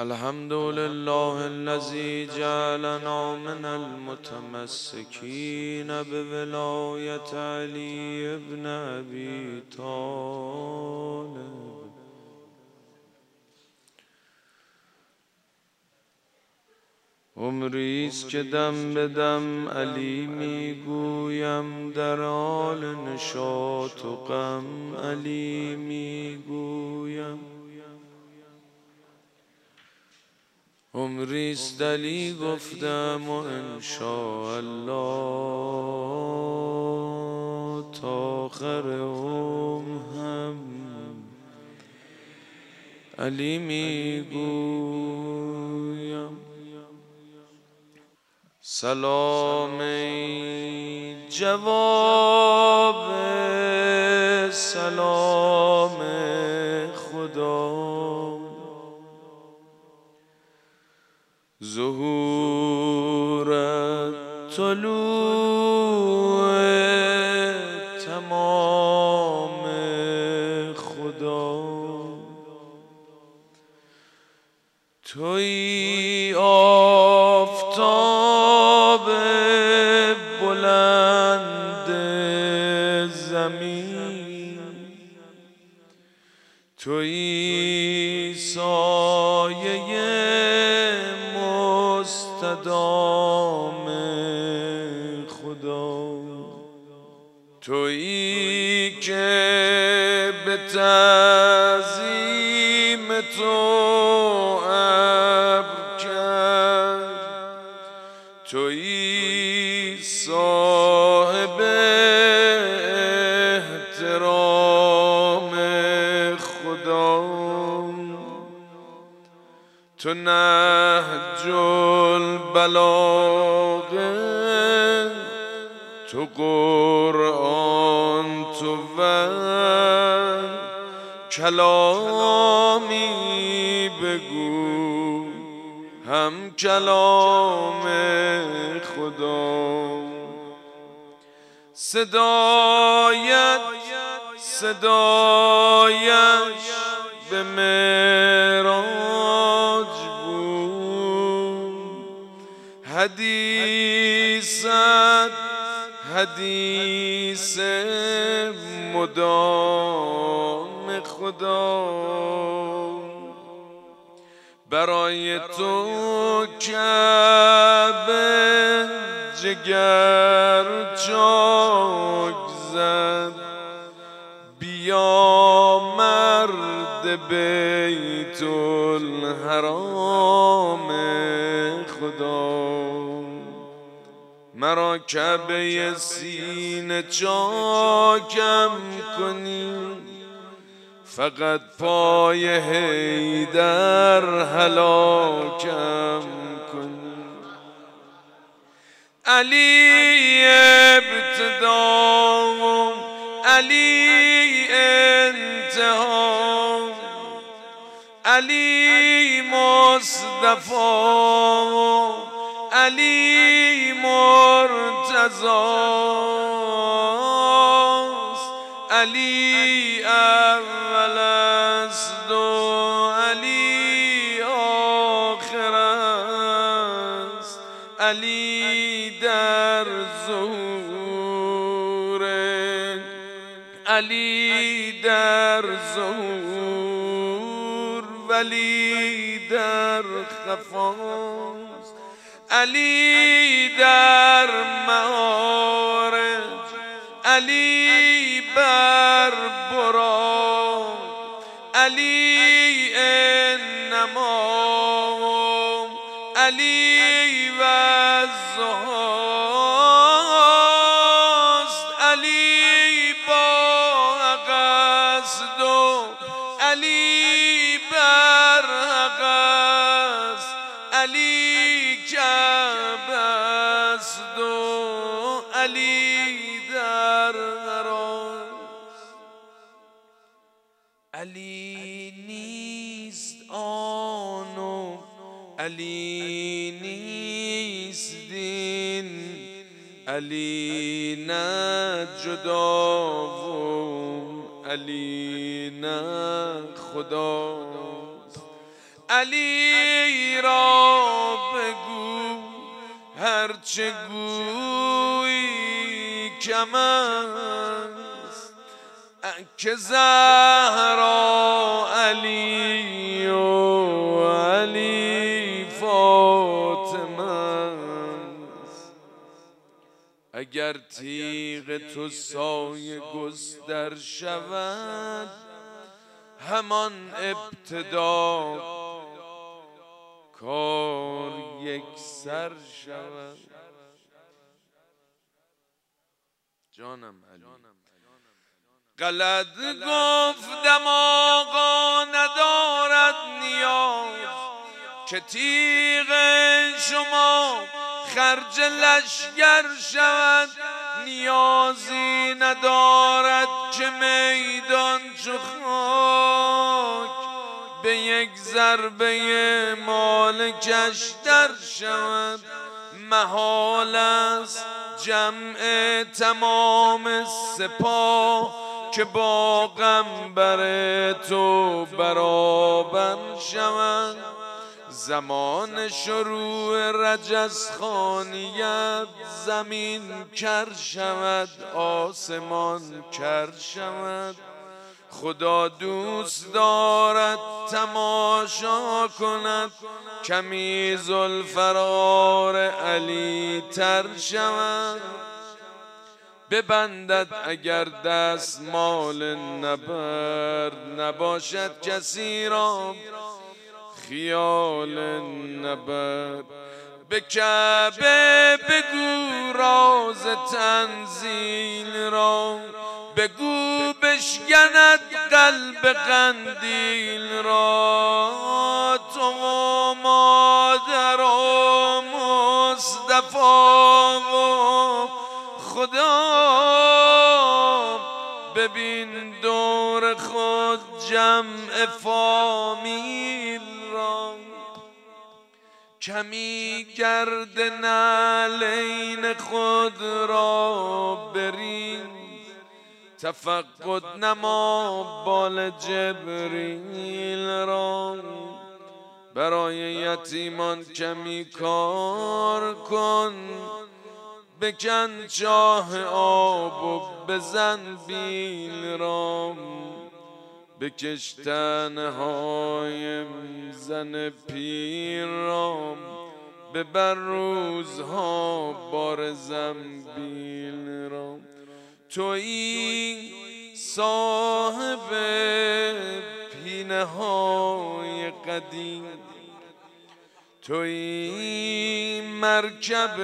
الحمد لله الذي جعلنا من المتمسكين بولاية علي بن أبي طالب. عمریست که دم به دم علی میگویم، در حال نشاط و غم علی میگویم. عمریست علی گفتم و انشاءالله تا آخر هم علی میگویم. سلام ای جواب سلام خدا، ظهورت طلوع تمام خدا. تویی آفتاب بلند زمین، تویی سایه مستدام خدا. تویی که به تعظیم تو ابر کرد، تویی صاحب احترام خدا. تو نهج البلاغه، تو قرآن، تو کلامی بگو هم کلام خدا. صدایش به معراج بود، حدیث مدام خدا. برای تو کعبه جگر چاک زد، بیا مرد بیت الحرام خدا. مرا کعبه سینه چاکم کنی، فقط پای حیدر هلاکم کنی. علی ابتدا، علی انتها، علی مصطفی، علی مرتضاست. علی اول است و علی آخر است. علی در ظهور، علی در ظهور، ولی در خفاست. علی در معارج، علی بر برا، علی انما، علی وزهاست. علی با قصد و علی بر حق است. علی کعبه است و علی در حراست. علی نیست آن و علی نیست دین، علی نه جدا و علی نه خداست. علی هرچه گویی کم است که زهرا علی و علی فاطمه است. اگر تیغ تو سایه گستر شود همان ابتدا کار یک سر شود. جانم علی غلط گفتم آقا ندارد نیاز که تیغ شما خرج لشگر شود. نیازی ندارد که میدان چو خاک به یک ضربه مالکش در شود. محال است جمع تمام سپاه که با غمبر تو برابر شود. زمان شروع رجزخانیت زمین کر شود آسمان کر شود. خدا دوست دارد تماشا کند کمی زلفقار علی تر شود. ببندد اگر دستمال نبرد نباشد کسی را خیال نبرد. به کعبه بگو راز تنزیل را بگو بشکند قلب قندیل را. تو و مادر و مصطفی و خدا ببین دور خود جمع فامیل را. کمی گرد نعلین خود را بریز تفقد نما بال جبریل را. برای یتیمان کمی کار کن بکن چاه آب و بزن بیل را. بکش تنهای زن پیر را ببر روزها بار زنبیل را. تویی صاحب پینه های قدیم تویی مرکب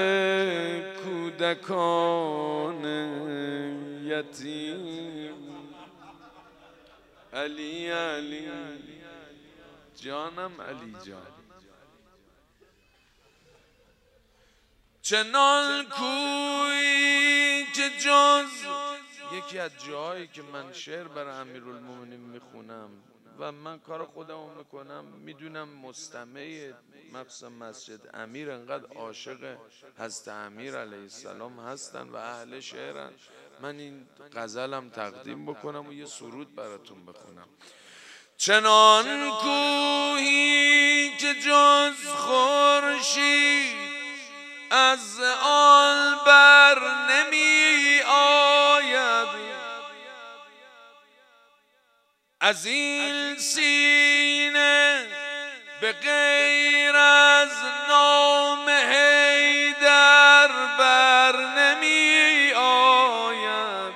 کودکان یتیم. علی علی جانم علی جان چنان کویی که جز یکی از جاهایی که من شعر برای امیرالمومنین میخونم و من کار خودمو میکنم میدونم مستمع مخصوصا مسجد امیر انقدر عاشق حضرت امیر علیه السلام هستن و اهل شعرن. من این غزلم تقدیم بکنم و یه سرود براتون بخونم. چنان کوهی که جز خورشید از آن بر نمی آید از این سینه به غیر از نام حیدر بر نمی آید.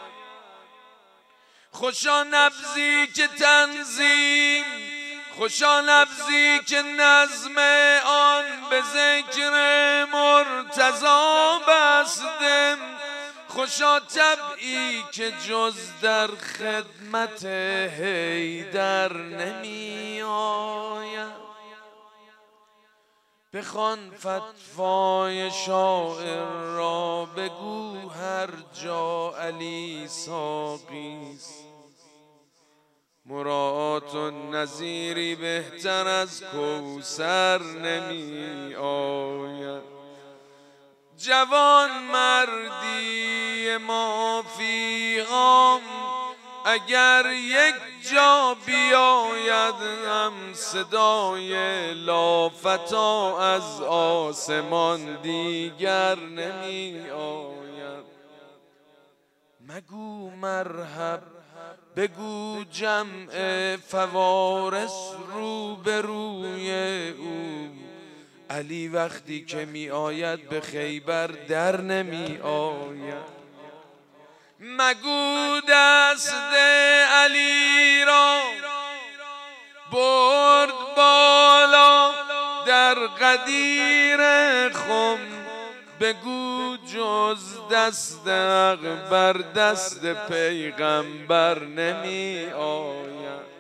خوشا نبضی که تنظیم خوشا نبضی که نظم آن به ذکر مرتضی بسته. خوشا طبعی که جز در خدمت حیدر نمی آید. بخوان فتوای شاعر را بگو هر جا علی ساقیست. مراعات النظیری بهتر از کوثر نمی آید. جوان مردی ما فیهام اگر یک جا بیاید هم صدای لافتا از آسمان دیگر نمی آید. مگو مرحب بگو جمع فوارس روبروی او. علی وقتی که می آید به خیبر در نمی آید. مگو دست علی را برد بالا در قدیر خم. بگو جز دست حق بر دست پیغمبر نمی آید.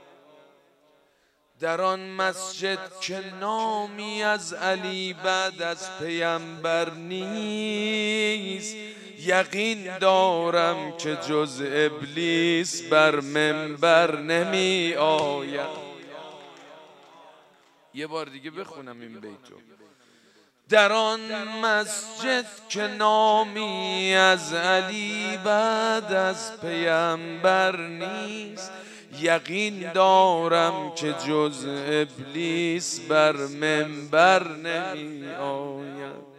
در آن مسجد که نامی از علی بعد از پیامبر نیست، یقین دارم که جز ابلیس بر منبر نمی آید. یه بار دیگه بخونم این بیتو. در آن مسجد که نامی از علی بعد از پیامبر نیست، یقین دارم که جز ابلیس بر منبر نمی آید.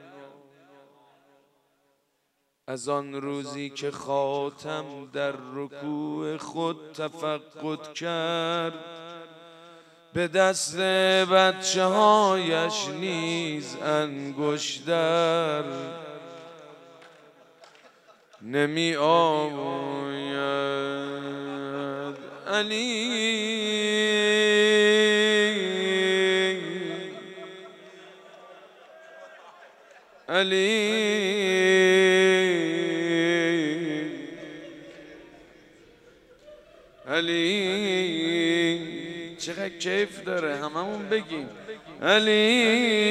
از آن روزی که خاتم در رکوع خود تفقد کرد، به دست بچه هایش نیز انگشتر نمی آید. علی علی علی چقدر کیف داره، هممون بگیم علی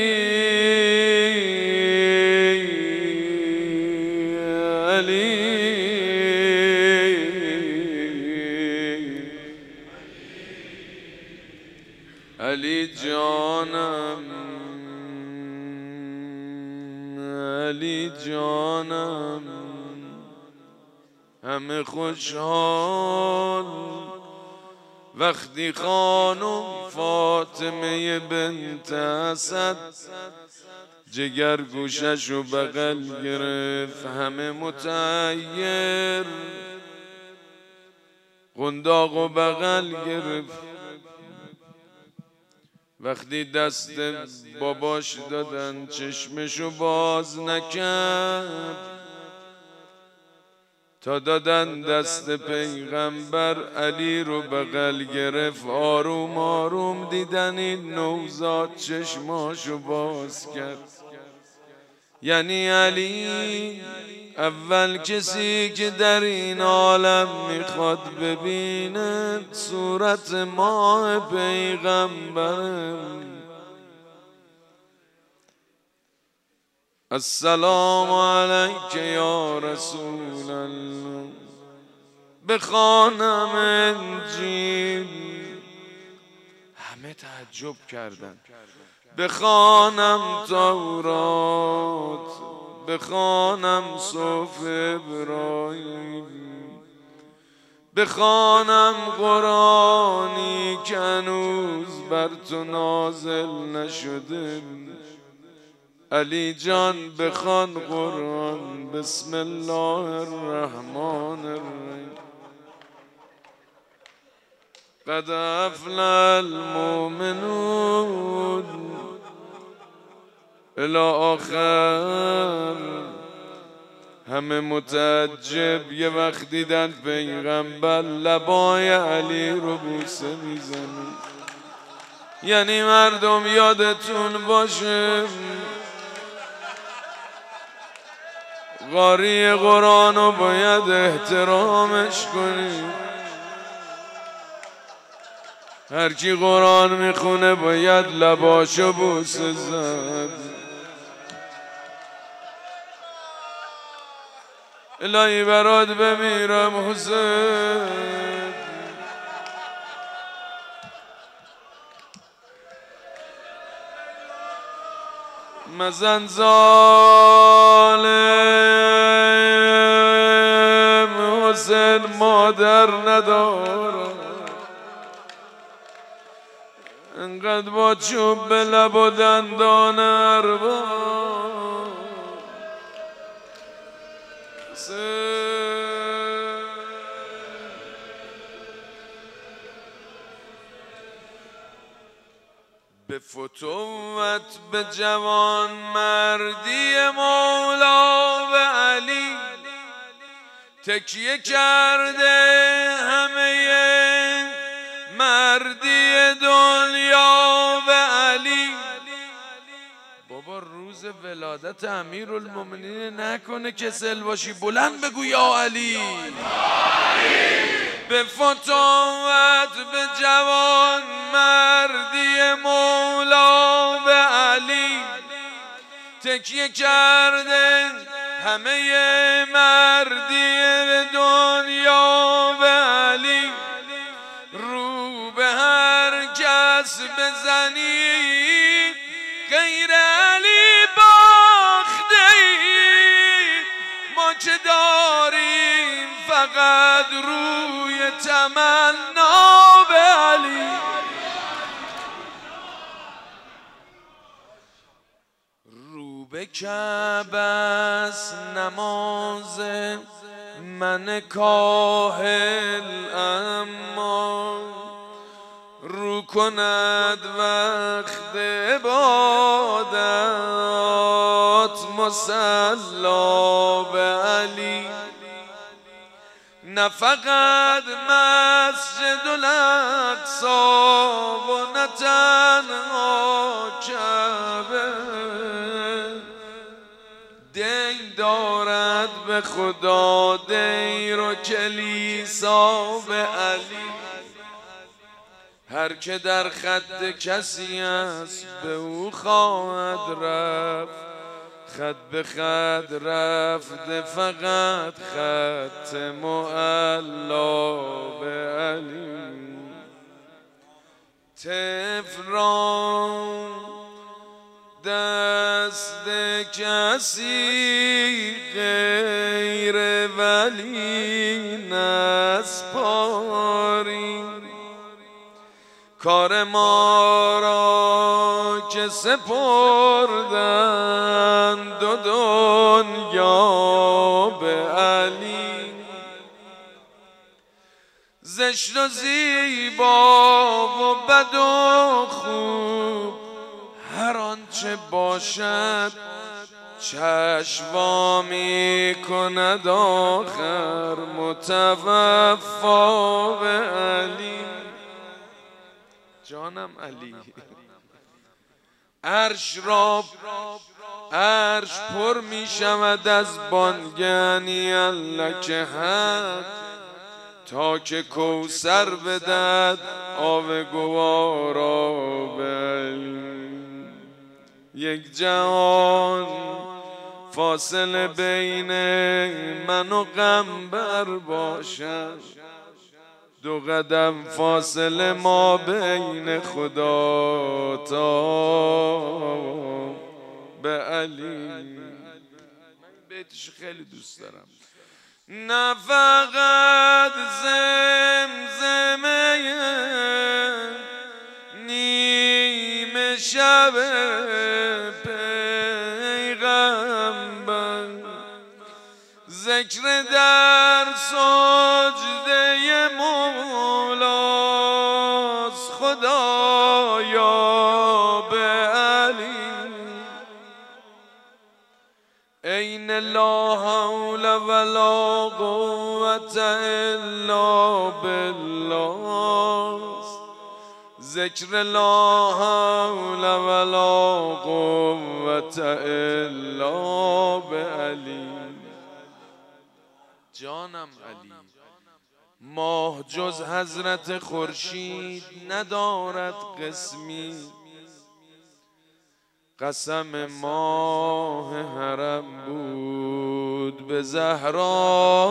علی علی جانم علی جانم. همه خوشحال وقتی خانم فاطمه بنت اسد جگر گوششو بغل گرفت. همه متعیر قنداقو بغل گرفت. وقتی دست باباش دادن چشمشو باز نکرد، تا دادن دست پیغمبر علی رو بغل گرفت. آروم آروم دیدن این نوزاد چشماشو باز کرد. یعنی علی اول کسی که در این عالم میخواد ببینه صورت ماه پیغمبر. السلام علیک یا رسول الله. بخوانم انجیل، همه تعجب کردن. بخوانم تورات، بخوانم صحف ابراهیم، بخوانم قرآنی که هنوز بر تو نازل نشده. علی جان بخوان قرآن. بسم الله الرحمن الرحیم. قد افلح المؤمنون الی آخر. همه متعجب یه وقت دیدن پیغمبر لبای علی رو بوسه میزنه. یعنی مردم یادتون باشه قاری قرآن رو باید احترامش کنیم. هر کی قرآن میخونه باید لباشو بوسه زد. الهی برات بمیرم حسین. مزن ظالم حسین. حسین مادر ندارم، انقدر با چوب به لب و دندان ارباب به فتوت به جوان مردی مولا و علی تکیه کرده همه مردی دنیا و علی. بابا روز ولادت امیرالمومنین نکنه کسل باشی، بلند بگو یا علی. به فتوت به جوان مردی مولا و علی تکیه کرده همه مردی دنیا و علی. رو به هر کس بزنی غیر علی باخته ای، ما که داریم فقط روی تمنا به علی. رو به کعبه است نماز من کاهل، اما رو کند وقت عبادت مصلا به علی. نه فقط مسجد الاقصی و نه تنها کعبه، دین دارد به خدا دیر و کلیسا به علی. هر که در خط کسی است به او خواهد رفت، خط به خط رفته فقط خط معلا به علی. طفل را دست کسی غیر ولی نسپاری، کار ما را که سپردند دو دنیا به علی. زشت و زیبا و بد و خوب هر آنچه باشد چشم می کند آخر متوفا به علی. جانم علی. عرش پر می شود از بانگنی الله که حق، تا که کوثر بدهد آب گوارا به علی. یک جهان فاصله بین من و غمبر باشد، دو قدم فاصله ما بین خدا تا به علی. من بیتش خیلی دوست دارم. نه فقط زمزمه نیمه شب پیغمبر، ذکر در سجده مولاست خدایا به علی. این لا حول ولا قوة الا بالله، ذکر لا حول ولا قوة الا بعلی. جانم علی. ماه جز حضرت خورشید ندارد قسمی، قسم ماه حرم بود به زهرا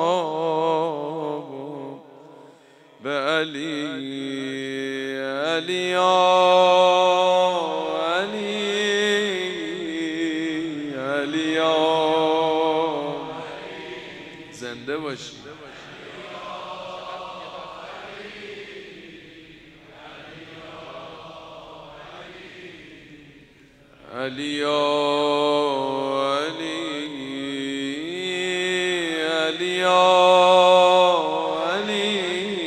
به علی. علی علی علی زنده باشی. علی علی علی علی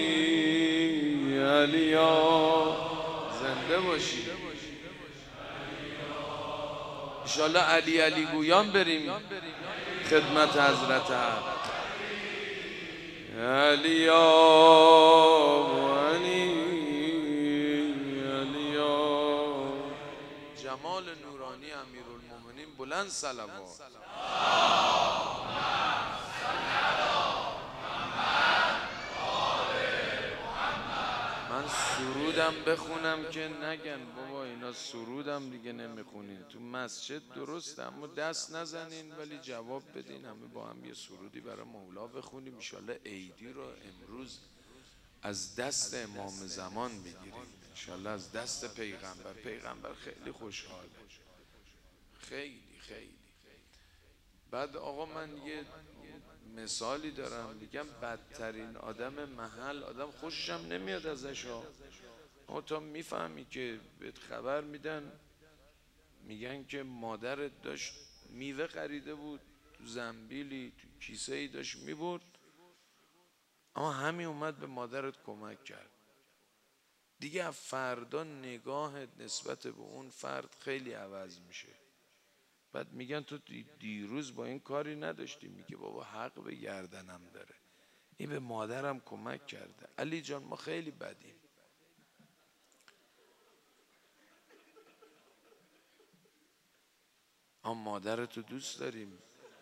علی زنده باشی انشالله. علی علی گویان بریم خدمت حضرت حق. علی علی علی جمال نورانی امیرالمومنین بلند صلوات. من سرودم بخونم که نگن بابا اینا سرودم دیگه نمیخونین تو مسجد، درسته، اما دست نزنین ولی جواب بدین. همه با هم یه سرودی برای مولا بخونیم انشالله عیدی رو امروز از دست امام زمان بگیریم انشالله، از دست پیغمبر. پیغمبر خیلی خوشحاله، خیلی خیلی. بعد آقا من یه مثالی دارم، میگم بدترین آدم محل آدم خوششم نمیاد ازش ها، اما تا میفهمی که بهت خبر میدن میگن که مادرت داشت میوه خریده بود تو زنبیلی تو کیسه ای داشت میبرد، اما همین اومد به مادرت کمک کرد دیگه، فردا نگاهت نسبت به اون فرد خیلی عوض میشه. بعد میگن تو دیروز با این کاری نداشتی، میگه بابا حق به گردنم داره، این به مادرم کمک کرده. علی جان ما خیلی بدیم، اما مادرتو دوست داریم.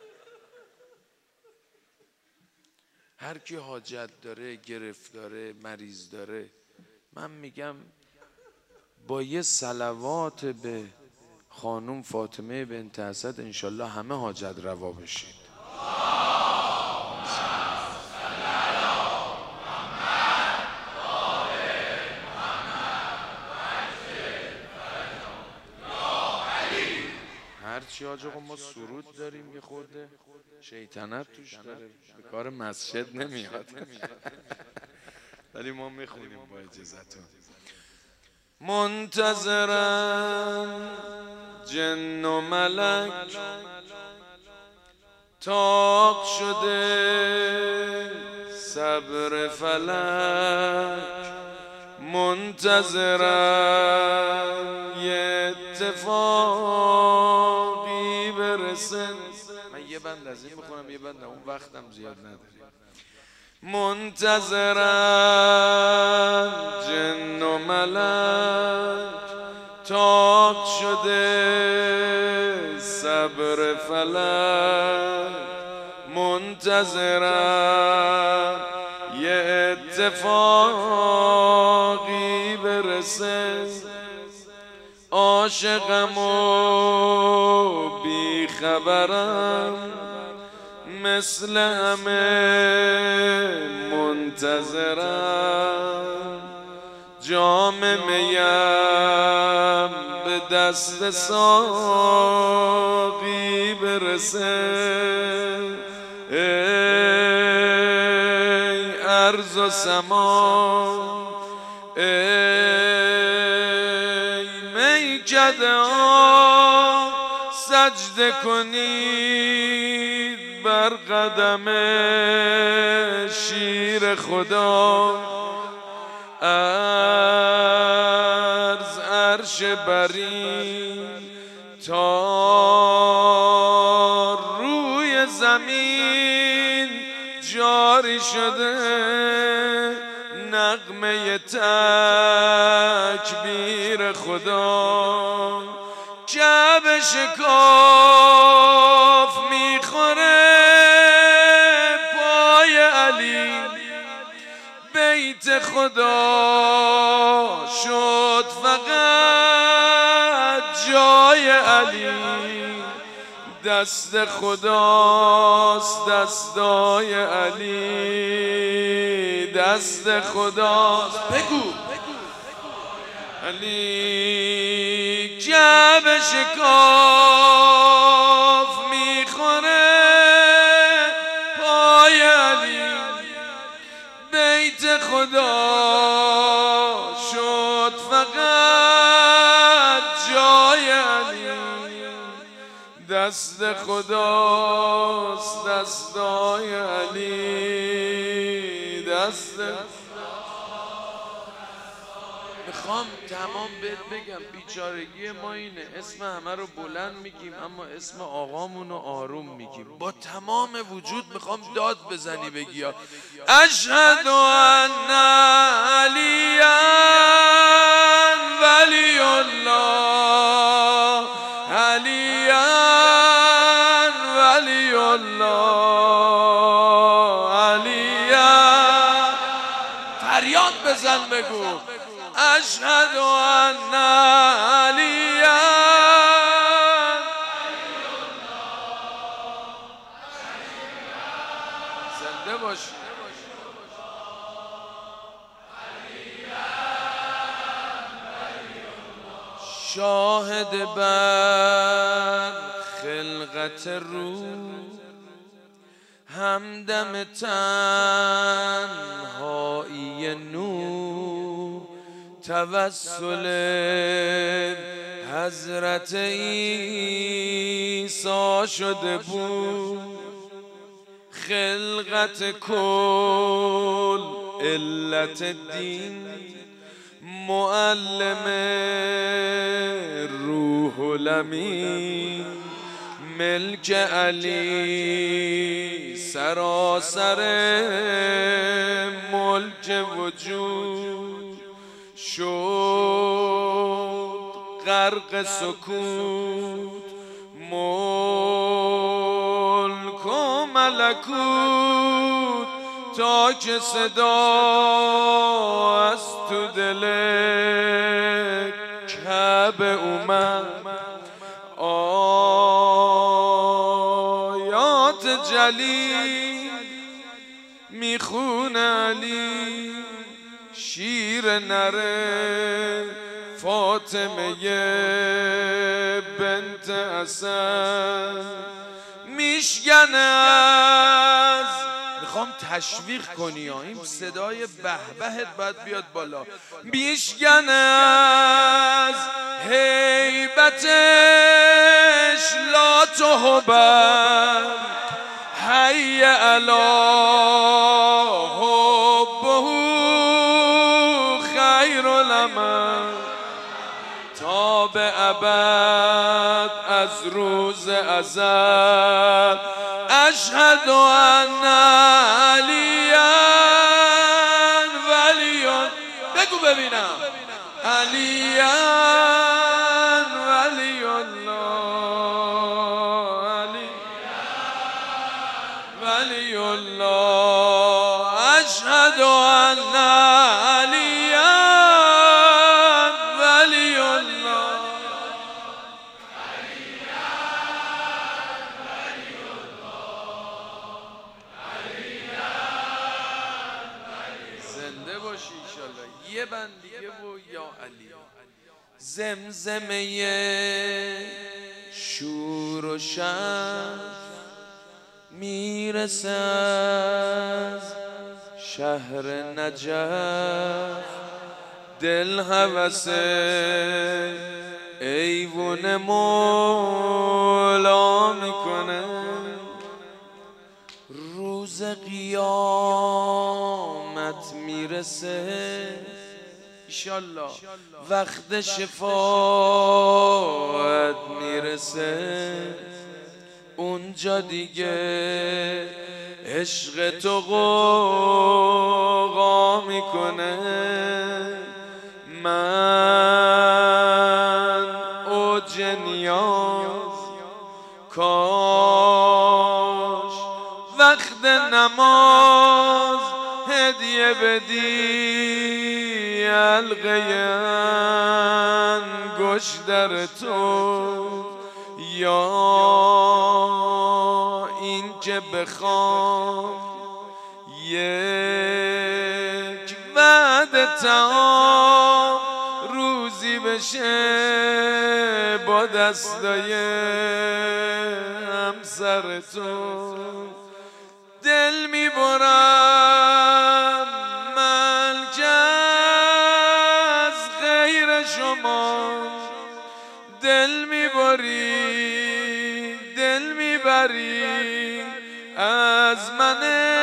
هر کی حاجت داره، گرفتاره، مریض داره، من میگم با یه صلوات به خانم فاطمه بنت اسد انشالله همه حاجت روا بشید. هرچی حاج آقا ما سرود داریم یه خورده شیطنت توش داره، به کار مسجد نمیاد ولی ما میخونیم با اجازتون. منتظرم جن و ملک طاق شده صبر فلک، منتظرم یه اتفاقی برسه. من یه بند از این بخونم یه بند اون، وقتم زیاد نداریم. منتظرم جن و ملک طاق شده صبر فلک، منتظرم یه اتفاقی برسه، عاشقم و بیخبرم مثل همه منتظرم، جام میم به دست ساقی برسه، ای ارض و سما ای میکده ها سجده کنید بر قدم شیر خدا، از عرش برین تا روی زمین جاری شده نغمه تکبیر خدا، کعبه شکاف میخوره پای علی، بیت خدا شد فقط جای علی، دست خداست دستای علی، دست خداست. بگو علی کعبه شکاف میخوره پای علی، بیت خدا شد فقط جای علی، دست خداست دستای علی، دست میخوام تمام بگم بیچارگی ما اینه، اسم همه رو بلند میگیم اما اسم آقامون رو آروم میگیم. با تمام وجود میخوام داد بزنی بگی اشهد ان علی ولی الله، علی ولی الله، علی. فریاد بزن بگو اشهد ان علی. زنده باشی. شاهد بر خلقت روح، همدم تنهایی نور، توسل حضرت عیسی شده بود، خلقت کل علت دین، معلم روح الامین، ملک علی سراسر ملک وجود، شد غرق سکوت ملک و ملکوت، تا که صدا از تو دل کعبه اومد، آیات جلی میخونه علی، شیر نره فاطمه بنت اسد میشکنه از. میخوام تشویق کنی ها، این صدای بهبهت باید بیاد بالا. میشکنه از هیبتش لات و هبل، حی علی حبه خیر العمل، تا به ابد از روز ازل. اشهد ان علی ولی، بگو ببینم، علی ولی الله، علی ولی الله. اشهد ان علی ولی الله. زنده باشی انشالله. یه بند دیگه و یا علی. زمزمه شور و شر میرسه از شهر نجف، دل هوس ایوون مولا میکنه، روز قیامت میرسه انشالله، وقت شفاعت میرسه، اونجا دیگه عشق تو غوغا میکنه. من اوج نیاز، کاش وقت نماز هدیه بدی حلقه انگشتر تو، یا این که بخوام یک وعده طعام روزی بشه با دستای همسر تو، دل میبرم من که از غیر شما، دل میبری دل میبری از من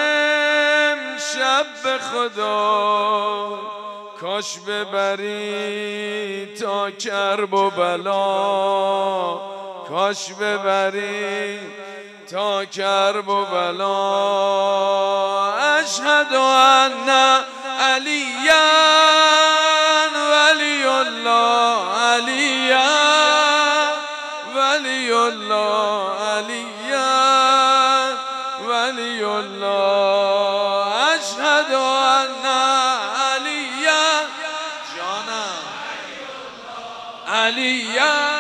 امشب به خدا، کاش ببری تا کرب و بلا، کاش ببری تا کرب و بلا. اشهد ان علیاً ولی الله، علیاً ولی الله، علیاً ولی الله. اشهد ان علیاً جانم علیاً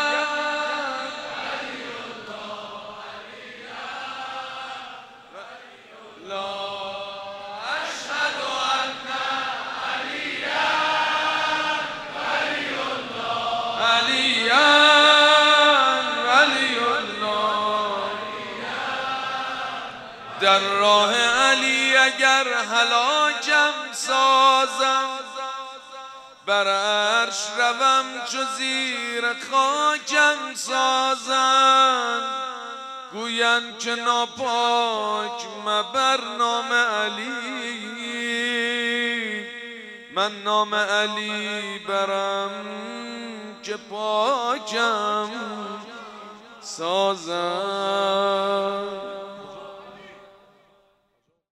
در راه علی اگر هلاکم سازم، بر عرش روم چو زیر خاکم سازم. گویند که ناپاک مبر نام علی، من نام علی برم که پاکم سازم.